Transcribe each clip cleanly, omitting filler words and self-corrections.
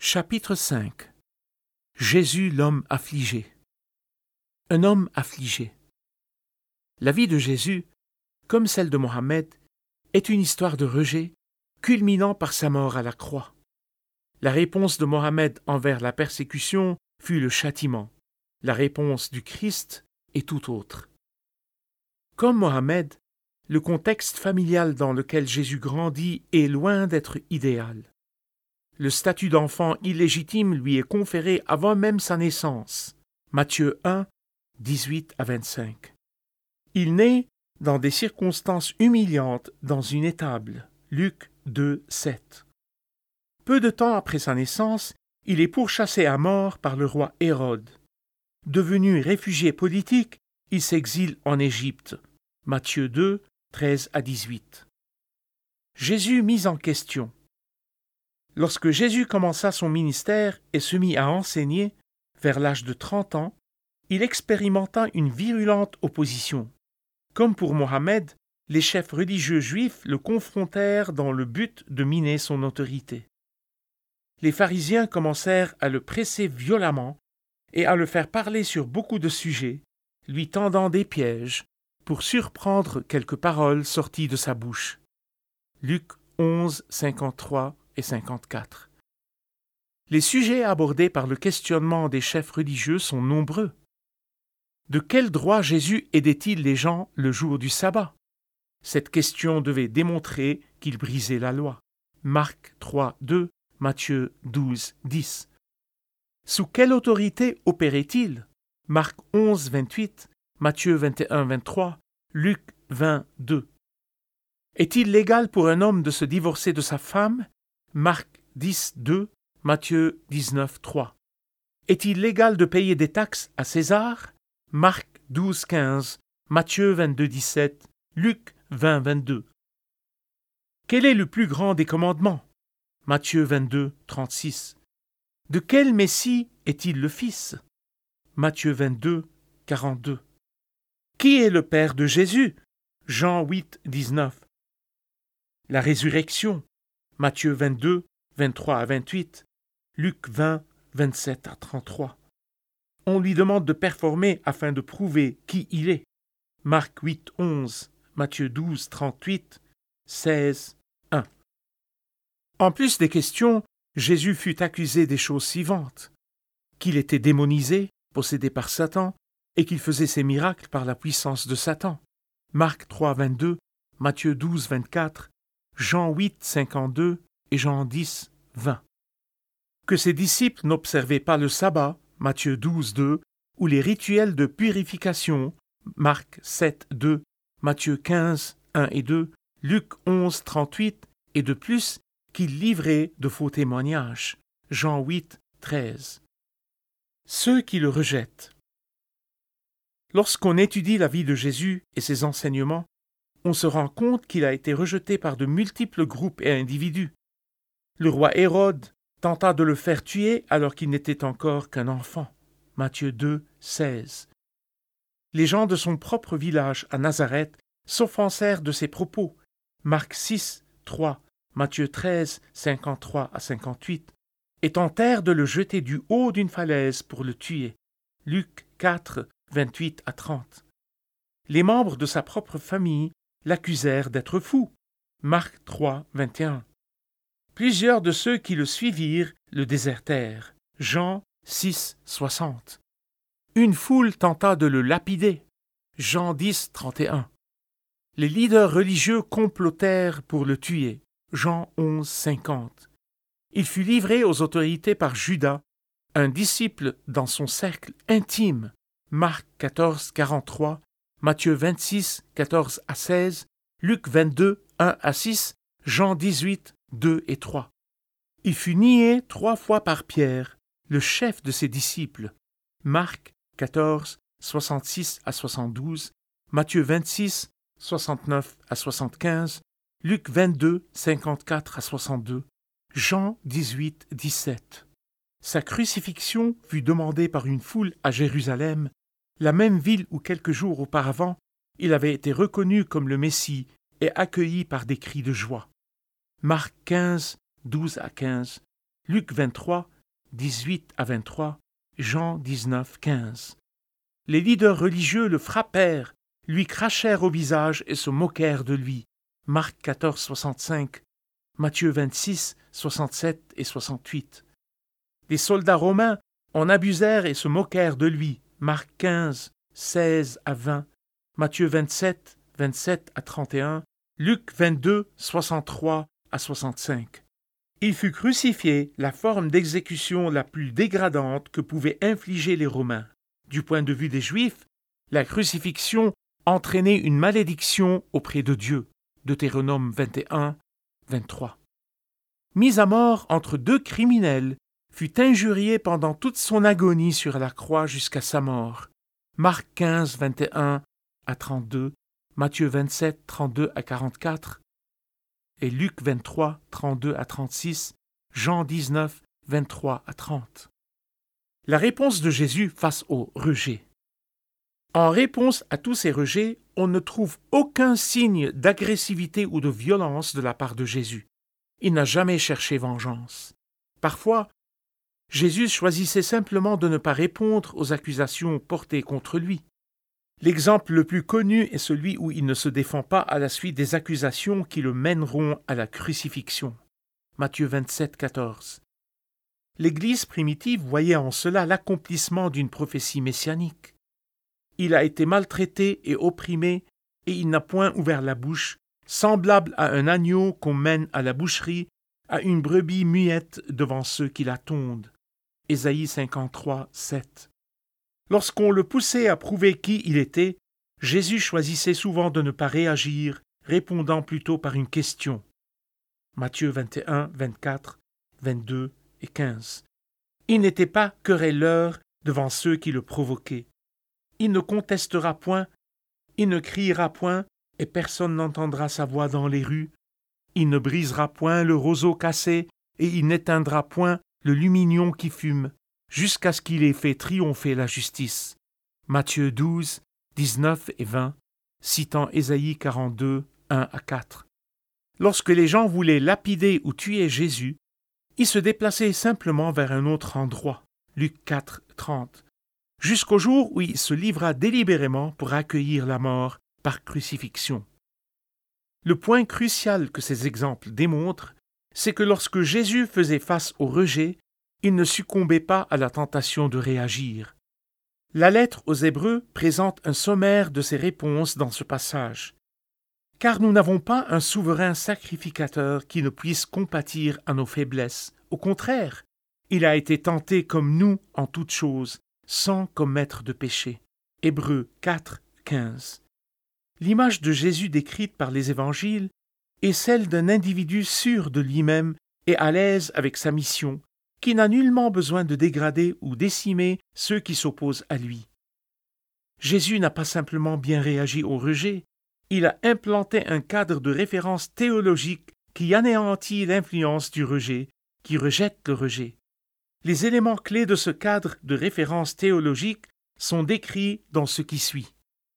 Chapitre 5. Jésus l'homme affligé. Un homme affligé. La vie de Jésus, comme celle de Mohammed, est une histoire de rejet, culminant par sa mort à la croix. La réponse de Mohammed envers la persécution fut le châtiment. La réponse du Christ est tout autre. Comme Mohammed, le contexte familial dans lequel Jésus grandit est loin d'être idéal. Le statut d'enfant illégitime lui est conféré avant même sa naissance. Matthieu 1, 18 à 25. Il naît dans des circonstances humiliantes dans une étable. Luc 2, 7. Peu de temps après sa naissance, il est pourchassé à mort par le roi Hérode. Devenu réfugié politique, il s'exile en Égypte. Matthieu 2, 13 à 18. Jésus mis en question. Lorsque Jésus commença son ministère et se mit à enseigner, vers l'âge de 30 ans, il expérimenta une virulente opposition. Comme pour Mohammed, les chefs religieux juifs le confrontèrent dans le but de miner son autorité. Les pharisiens commencèrent à le presser violemment et à le faire parler sur beaucoup de sujets, lui tendant des pièges pour surprendre quelques paroles sorties de sa bouche. Luc 11, 53 et 54. Les sujets abordés par le questionnement des chefs religieux sont nombreux. De quel droit Jésus aidait-il les gens le jour du sabbat? Cette question devait démontrer qu'il brisait la loi. Marc 3, 2, Matthieu 12, 10. Sous quelle autorité opérait-il? Marc 11, 28, Matthieu 21, 23, Luc 20, 2. Est-il légal pour un homme de se divorcer de sa femme? Marc 10, 2, Matthieu 19, 3. Est-il légal de payer des taxes à César? Marc 12, 15, Matthieu 22, 17, Luc 20, 22. Quel est le plus grand des commandements? Matthieu 22, 36. De quel Messie est-il le fils? Matthieu 22, 42. Qui est le père de Jésus? Jean 8, 19. La résurrection. Matthieu 22, 23 à 28, Luc 20, 27 à 33. On lui demande de performer afin de prouver qui il est. Marc 8, 11, Matthieu 12, 38, 16, 1. En plus des questions, Jésus fut accusé des choses suivantes: qu'il était démonisé, possédé par Satan, et qu'il faisait ses miracles par la puissance de Satan. Marc 3, 22, Matthieu 12, 24, Jean 8, 52 et Jean 10, 20. Que ses disciples n'observaient pas le sabbat, Matthieu 12, 2, ou les rituels de purification, Marc 7, 2, Matthieu 15, 1 et 2, Luc 11, 38, et de plus qu'il livrait de faux témoignages, Jean 8, 13. Ceux qui le rejettent. Lorsqu'on étudie la vie de Jésus et ses enseignements, on se rend compte qu'il a été rejeté par de multiples groupes et individus. Le roi Hérode tenta de le faire tuer alors qu'il n'était encore qu'un enfant. Matthieu 2, 16. Les gens de son propre village à Nazareth s'offensèrent de ses propos. Marc 6, 3, Matthieu 13, 53 à 58, et tentèrent de le jeter du haut d'une falaise pour le tuer. Luc 4, 28 à 30. Les membres de sa propre famille l'accusèrent d'être fou. Marc 3, 21. Plusieurs de ceux qui le suivirent le désertèrent. Jean 6, 60. Une foule tenta de le lapider. Jean 10, 31. Les leaders religieux complotèrent pour le tuer. Jean 11, 50. Il fut livré aux autorités par Judas, un disciple dans son cercle intime. Marc 14, 43. Matthieu 26, 14 à 16, Luc 22, 1 à 6, Jean 18, 2 et 3. Il fut nié 3 fois par Pierre, le chef de ses disciples. Marc 14, 66 à 72, Matthieu 26, 69 à 75, Luc 22, 54 à 62, Jean 18, 17. Sa crucifixion fut demandée par une foule à Jérusalem, la même ville où quelques jours auparavant, il avait été reconnu comme le Messie et accueilli par des cris de joie. Marc 15, 12 à 15, Luc 23, 18 à 23, Jean 19, 15. Les leaders religieux le frappèrent, lui crachèrent au visage et se moquèrent de lui. Marc 14, 65, Matthieu 26, 67 et 68. Les soldats romains en abusèrent et se moquèrent de lui. Marc 15, 16 à 20, Matthieu 27, 27 à 31, Luc 22, 63 à 65. Il fut crucifié, la forme d'exécution la plus dégradante que pouvaient infliger les Romains. Du point de vue des Juifs, la crucifixion entraînait une malédiction auprès de Dieu. Deutéronome 21, 23. Mis à mort entre deux criminels, fut injurié pendant toute son agonie sur la croix jusqu'à sa mort. Marc 15, 21 à 32, Matthieu 27, 32 à 44, et Luc 23, 32 à 36, Jean 19, 23 à 30. La réponse de Jésus face au rejet. En réponse à tous ces rejets, on ne trouve aucun signe d'agressivité ou de violence de la part de Jésus. Il n'a jamais cherché vengeance. Parfois, Jésus choisissait simplement de ne pas répondre aux accusations portées contre lui. L'exemple le plus connu est celui où il ne se défend pas à la suite des accusations qui le mèneront à la crucifixion. Matthieu 27, 14. L'Église primitive voyait en cela l'accomplissement d'une prophétie messianique. Il a été maltraité et opprimé, et il n'a point ouvert la bouche, semblable à un agneau qu'on mène à la boucherie, à une brebis muette devant ceux qui la tondent. Ésaïe 53, 7. Lorsqu'on le poussait à prouver qui il était, Jésus choisissait souvent de ne pas réagir, répondant plutôt par une question. Matthieu 21, 24, 22 et 15. Il n'était pas querelleur devant ceux qui le provoquaient. Il ne contestera point, il ne criera point, et personne n'entendra sa voix dans les rues. Il ne brisera point le roseau cassé, et il n'éteindra point le lumignon qui fume, jusqu'à ce qu'il ait fait triompher la justice. Matthieu 12, 19 et 20, citant Ésaïe 42, 1 à 4. Lorsque les gens voulaient lapider ou tuer Jésus, ils se déplaçaient simplement vers un autre endroit. Luc 4, 30. Jusqu'au jour où il se livra délibérément pour accueillir la mort par crucifixion. Le point crucial que ces exemples démontrent, c'est que lorsque Jésus faisait face au rejet, il ne succombait pas à la tentation de réagir. La lettre aux Hébreux présente un sommaire de ses réponses dans ce passage. Car nous n'avons pas un souverain sacrificateur qui ne puisse compatir à nos faiblesses. Au contraire, il a été tenté comme nous en toutes choses, sans commettre de péché. Hébreux 4, 15. L'image de Jésus décrite par les évangiles est celle d'un individu sûr de lui-même et à l'aise avec sa mission, qui n'a nullement besoin de dégrader ou décimer ceux qui s'opposent à lui. Jésus n'a pas simplement bien réagi au rejet, il a implanté un cadre de référence théologique qui anéantit l'influence du rejet, qui rejette le rejet. Les éléments clés de ce cadre de référence théologique sont décrits dans ce qui suit.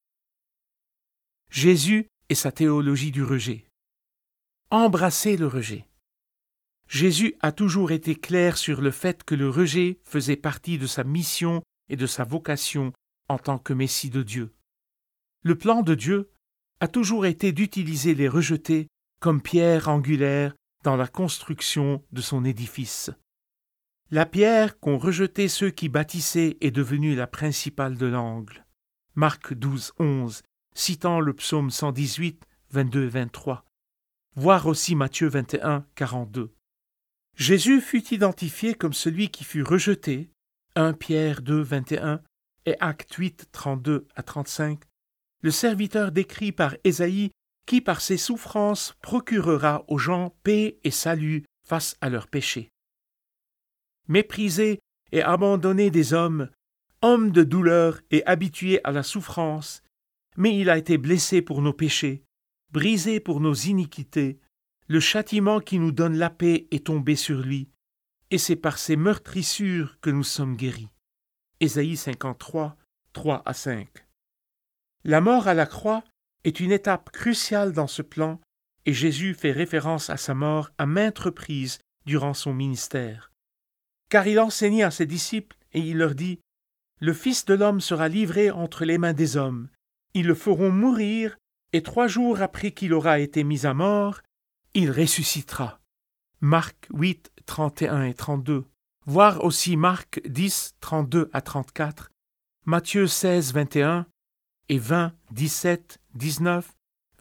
Jésus et sa théologie du rejet. Embrasser le rejet. Jésus a toujours été clair sur le fait que le rejet faisait partie de sa mission et de sa vocation en tant que Messie de Dieu. Le plan de Dieu a toujours été d'utiliser les rejetés comme pierre angulaire dans la construction de son édifice. La pierre qu'ont rejetée ceux qui bâtissaient est devenue la principale de l'angle. Marc 12, 11, citant le psaume 118, 22 et 23. Voir aussi Matthieu 21, 42. Jésus fut identifié comme celui qui fut rejeté, 1 Pierre 2, 21 et Actes 8, 32 à 35, le serviteur décrit par Ésaïe qui par ses souffrances procurera aux gens paix et salut face à leurs péchés. Méprisé et abandonné des hommes, homme de douleur et habitué à la souffrance, mais il a été blessé pour nos péchés, brisé pour nos iniquités. Le châtiment qui nous donne la paix est tombé sur lui, et c'est par ses meurtrissures que nous sommes guéris. Ésaïe 53, 3 à 5. La mort à la croix est une étape cruciale dans ce plan, et Jésus fait référence à sa mort à maintes reprises durant son ministère. Car il enseignait à ses disciples et il leur dit « Le Fils de l'homme sera livré entre les mains des hommes. Ils le feront mourir, et 3 jours après qu'il aura été mis à mort, il ressuscitera. » Marc 8, 31 et 32. Voir aussi Marc 10, 32 à 34, Matthieu 16, 21 et 20, 17, 19,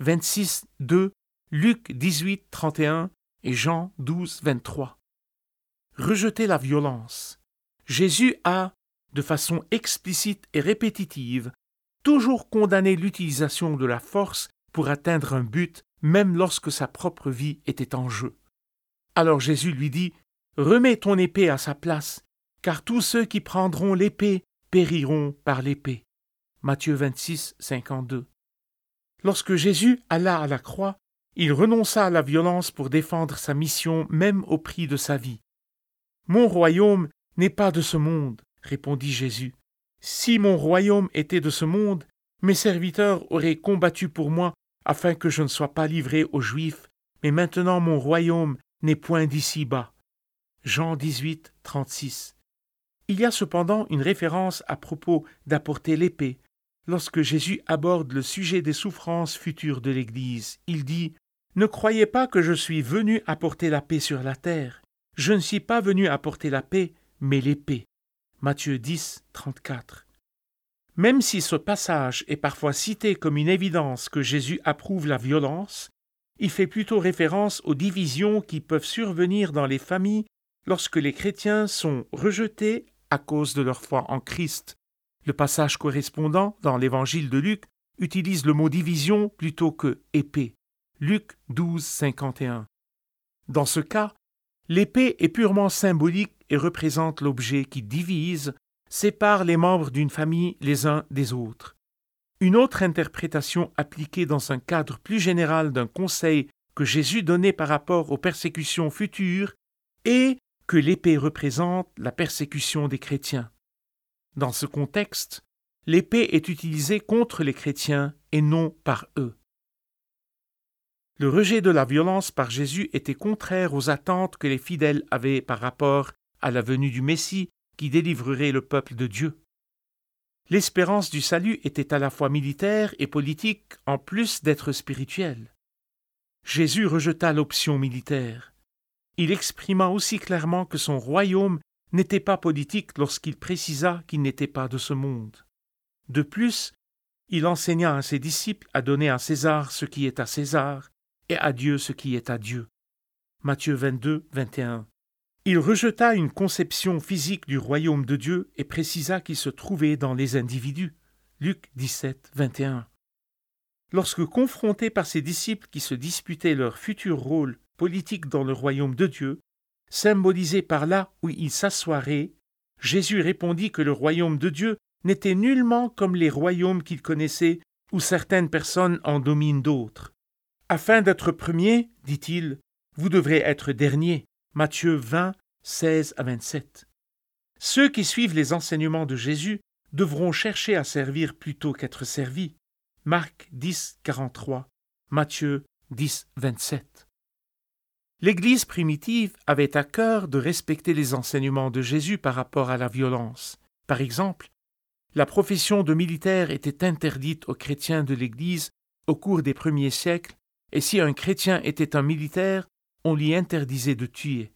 26, 2, Luc 18, 31 et Jean 12, 23. Rejeter la violence. Jésus a, de façon explicite et répétitive, toujours condamné l'utilisation de la force pour atteindre un but, même lorsque sa propre vie était en jeu. Alors Jésus lui dit « Remets ton épée à sa place, car tous ceux qui prendront l'épée périront par l'épée. » Matthieu 26, 52. Lorsque Jésus alla à la croix, il renonça à la violence pour défendre sa mission même au prix de sa vie. « Mon royaume n'est pas de ce monde, » répondit Jésus. « Si mon royaume était de ce monde, mes serviteurs auraient combattu pour moi afin que je ne sois pas livré aux Juifs, mais maintenant mon royaume n'est point d'ici-bas. » Jean 18, 36. Il y a cependant une référence à propos d'apporter l'épée. Lorsque Jésus aborde le sujet des souffrances futures de l'Église, il dit « Ne croyez pas que je suis venu apporter la paix sur la terre. Je ne suis pas venu apporter la paix, mais l'épée. » Matthieu 10, 34. Même si ce passage est parfois cité comme une évidence que Jésus approuve la violence, il fait plutôt référence aux divisions qui peuvent survenir dans les familles lorsque les chrétiens sont rejetés à cause de leur foi en Christ. Le passage correspondant dans l'évangile de Luc utilise le mot division plutôt que épée. Luc 12, 51. Dans ce cas, l'épée est purement symbolique et représente l'objet qui divise, sépare les membres d'une famille les uns des autres. Une autre interprétation appliquée dans un cadre plus général d'un conseil que Jésus donnait par rapport aux persécutions futures est que l'épée représente la persécution des chrétiens. Dans ce contexte, l'épée est utilisée contre les chrétiens et non par eux. Le rejet de la violence par Jésus était contraire aux attentes que les fidèles avaient par rapport à la venue du Messie qui délivrerait le peuple de Dieu. L'espérance du salut était à la fois militaire et politique en plus d'être spirituelle. Jésus rejeta l'option militaire. Il exprima aussi clairement que son royaume n'était pas politique lorsqu'il précisa qu'il n'était pas de ce monde. De plus, il enseigna à ses disciples à donner à César ce qui est à César et à Dieu ce qui est à Dieu. Matthieu 22, 21. Il rejeta une conception physique du royaume de Dieu et précisa qu'il se trouvait dans les individus. Luc 17, 21. Lorsque confronté par ses disciples qui se disputaient leur futur rôle politique dans le royaume de Dieu, symbolisé par là où il s'assoirait, Jésus répondit que le royaume de Dieu n'était nullement comme les royaumes qu'il connaissait où certaines personnes en dominent d'autres. Afin d'être premier, dit-il, vous devrez être dernier. Matthieu 20, 16 à 27. Ceux qui suivent les enseignements de Jésus devront chercher à servir plutôt qu'être servis. Marc 10, 43, Matthieu 10, 27. L'Église primitive avait à cœur de respecter les enseignements de Jésus par rapport à la violence. Par exemple, la profession de militaire était interdite aux chrétiens de l'Église au cours des premiers siècles, et si un chrétien était un militaire, on lui interdisait de tuer.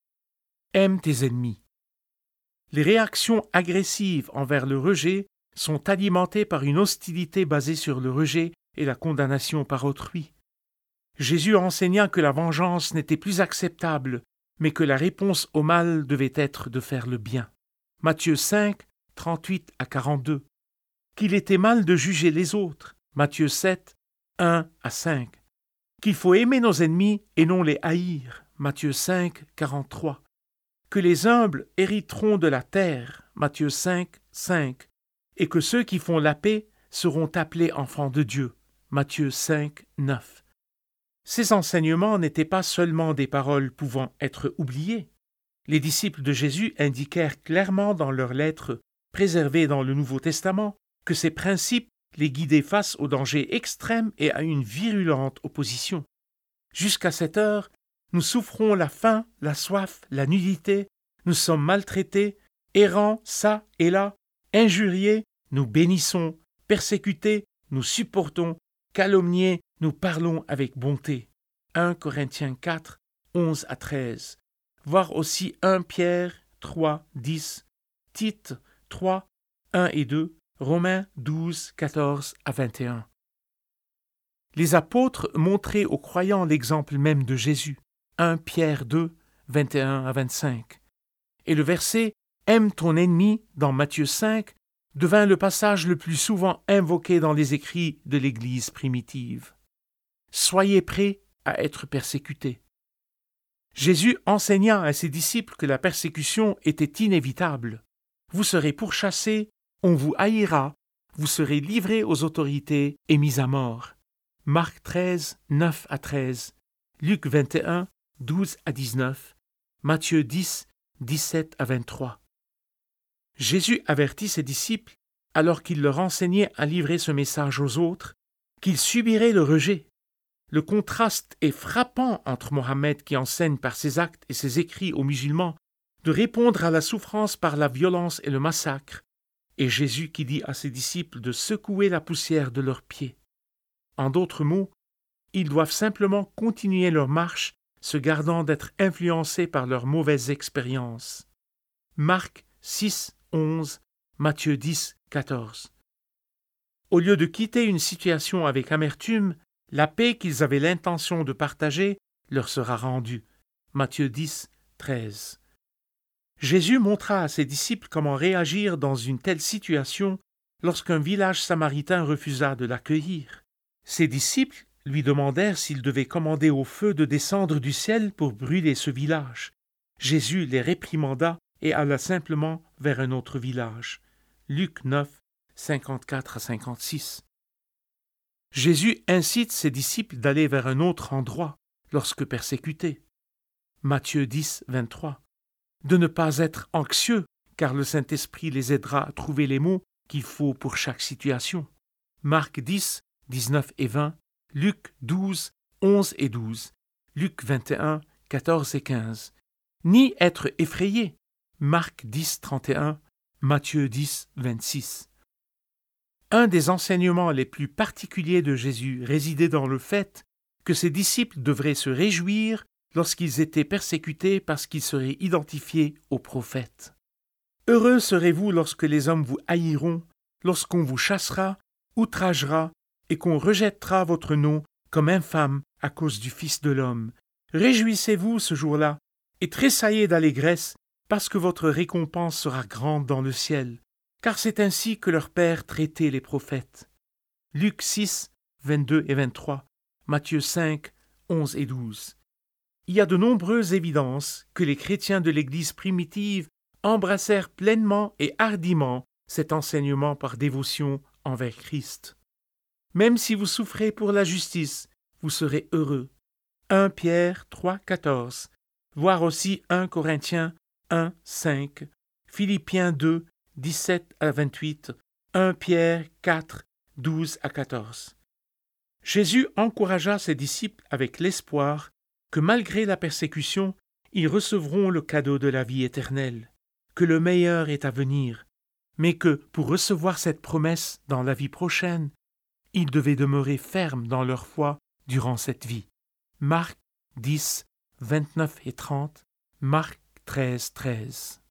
Aime tes ennemis. Les réactions agressives envers le rejet sont alimentées par une hostilité basée sur le rejet et la condamnation par autrui. Jésus enseigna que la vengeance n'était plus acceptable, mais que la réponse au mal devait être de faire le bien. Matthieu 5, 38 à 42. Qu'il était mal de juger les autres. Matthieu 7, 1 à 5. Qu'il faut aimer nos ennemis et non les haïr. Matthieu 5, 43. Que les humbles hériteront de la terre. Matthieu 5, 5. Et que ceux qui font la paix seront appelés enfants de Dieu. Matthieu 5, 9. Ces enseignements n'étaient pas seulement des paroles pouvant être oubliées. Les disciples de Jésus indiquèrent clairement dans leurs lettres, préservées dans le Nouveau Testament, que ces principes les guidaient face aux dangers extrêmes et à une virulente opposition. Jusqu'à cette heure, nous souffrons la faim, la soif, la nudité, Nous sommes maltraités, errants çà et là, injuriés, nous bénissons, persécutés, nous supportons, calomniés, nous parlons avec bonté. 1 Corinthiens 4, 11 à 13. Voir aussi 1 Pierre 3, 10, Tite 3, 1 et 2, Romains 12, 14 à 21. Les apôtres montraient aux croyants l'exemple même de Jésus. 1 Pierre 2, 21 à 25. Et le verset « Aime ton ennemi » dans Matthieu 5 devint le passage le plus souvent invoqué dans les écrits de l'Église primitive. Soyez prêts à être persécutés. Jésus enseigna à ses disciples que la persécution était inévitable. Vous serez pourchassés, on vous haïra, vous serez livrés aux autorités et mis à mort. Marc 13, 9 à 13, Luc 21, 12 à 19, Matthieu 10, 17 à 23. Jésus avertit ses disciples, alors qu'il leur enseignait à livrer ce message aux autres, qu'ils subiraient le rejet. Le contraste est frappant entre Mohammed qui enseigne par ses actes et ses écrits aux musulmans de répondre à la souffrance par la violence et le massacre, et Jésus qui dit à ses disciples de secouer la poussière de leurs pieds. En d'autres mots, ils doivent simplement continuer leur marche, se gardant d'être influencés par leurs mauvaises expériences. Marc 6, 11, Matthieu 10, 14. Au lieu de quitter une situation avec amertume, la paix qu'ils avaient l'intention de partager leur sera rendue. Matthieu 10, 13. Jésus montra à ses disciples comment réagir dans une telle situation lorsqu'un village samaritain refusa de l'accueillir. Ses disciples lui demandèrent s'il devait commander au feu de descendre du ciel pour brûler ce village. Jésus les réprimanda et alla simplement vers un autre village. Luc 9, 54 à 56. Jésus incite ses disciples d'aller vers un autre endroit lorsque persécutés. Matthieu 10, 23. De ne pas être anxieux, car le Saint-Esprit les aidera à trouver les mots qu'il faut pour chaque situation. Marc 10, 19 et 20, Luc 12, 11 et 12, Luc 21, 14 et 15. Ni être effrayé. Marc 10, 31, Matthieu 10, 26. Un des enseignements les plus particuliers de Jésus résidait dans le fait que ses disciples devraient se réjouir lorsqu'ils étaient persécutés parce qu'ils seraient identifiés aux prophètes. Heureux serez-vous lorsque les hommes vous haïront, lorsqu'on vous chassera, outragera, et qu'on rejettera votre nom comme infâme à cause du Fils de l'homme. Réjouissez-vous ce jour-là, et tressaillez d'allégresse, parce que votre récompense sera grande dans le ciel, car c'est ainsi que leur Père traitait les prophètes. Luc 6, 22 et 23, Matthieu 5, 11 et 12. Il y a de nombreuses évidences que les chrétiens de l'Église primitive embrassèrent pleinement et hardiment cet enseignement par dévotion envers Christ. Même si vous souffrez pour la justice, vous serez heureux. 1 Pierre 3, 14, voir aussi 1 Corinthiens 1, 5, Philippiens 2, 17 à 28, 1 Pierre 4, 12 à 14. Jésus encouragea ses disciples avec l'espoir que malgré la persécution, ils recevront le cadeau de la vie éternelle, que le meilleur est à venir, mais que pour recevoir cette promesse dans la vie prochaine, ils devaient demeurer fermes dans leur foi durant cette vie. Marc 10, 29 et 30, Marc 13, 13.